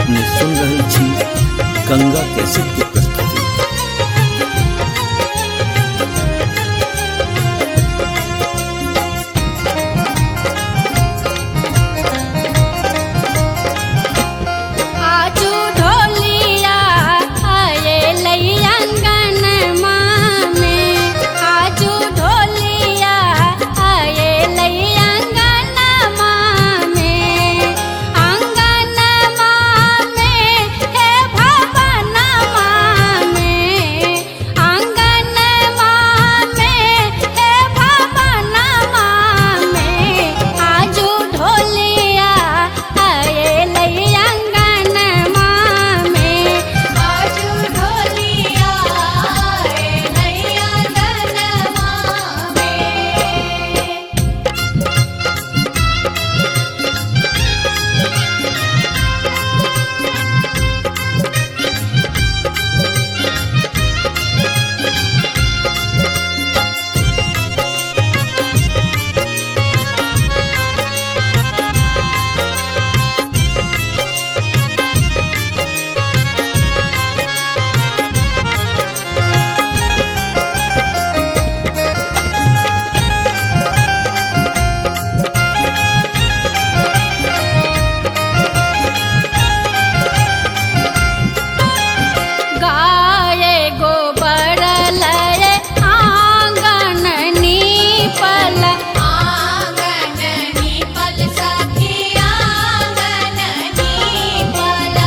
अपने सुन रही छी गंगा कैसेट की प्रस्तुति। आजू ढोलिया आये लई आंगन मामे, आजू ढोलिया आये लई आंगन मामे, आंगन मामे हे भवन मामे, आंगन मामे हे भवन मामे, आजू ढोलिया आये लई आंगन मामे, आजू ढोलिया आये लई आंगन मामे। गाये गोबर लये आंगन नीपल, आंगन नीपल सखी आंगन नीपल,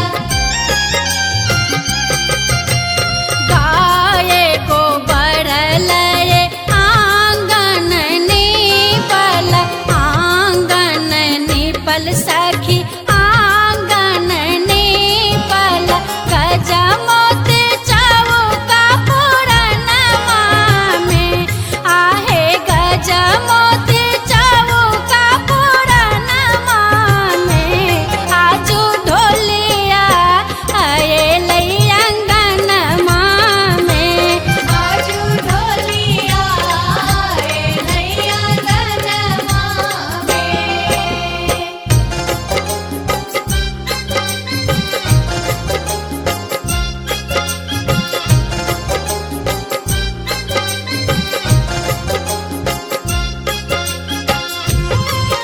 गाये गोबर लये आंगन नीपल, आंगन नीपल सखी आंगन नीपल, गजमोत चौका पूरन मामे, आहे गजमोत चौका पूरन मामे, आजू ढोलिया आये लई आंगन मामे, आजू ढोलिया आये लई आंगन मामे।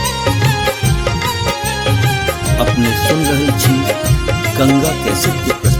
अपने सुन रही छी गंगा कैसेट की प्रस्तुति।